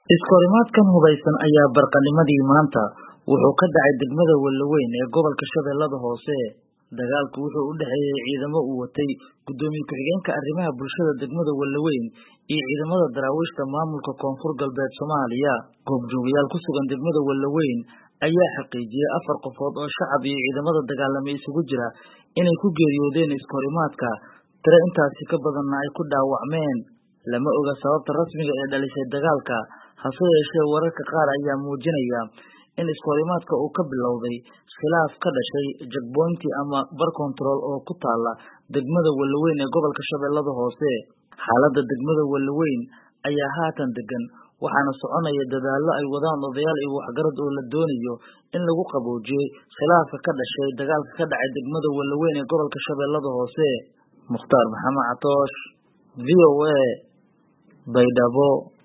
Iskorimaadkan hubeysan ayaa barqanimadii maanta wuxuu ka dhacay degmada Walaweyn ee gobolka Shabeellada Hoose. Dagaalku wuxuu u dhaxeeyay ciidamo uu watay gudoomiye ku-xigeenka arrimaha bulshada degmada Walaweyn iyo ciidamada daraawiishta maamulka Koonfur Galbeed Soomaaliya. Goobjoogayaal ku sugan degmada Walaweyn ayaa xaqiijiyay 4 qofood oo shacab iyo ciidamada dagaalamay isugu jira inay ku geeriyoodeen iskorimaadka, tiro intaasi ka badanna ay ku dhaawacmeen. Lama oga sababta rasmiga ah ee dhalisay dagaalka, hase yeeshee wararka qaar ayaa muujinaya in iskorimaadka uu ka bilowday khilaaf ka dhashay checkpoint ama bar control oo ku taala degmada Walaweyn ee gobolka Shabeellada Hoose. Xaaladda degmada Walaweyn ayaa haatan degan, waxaana soconaya dadaallo ay wadaan odayaal iyo waxgarad oo la doonayo in lagu qaboojiyo khilaafka ka dhashay dagaalka ka dhacay degmada Walaweyn ee gobolka Shabeellada Hoose. Mukhtaar Maxamed Catoosh, VOA, Baydhabo.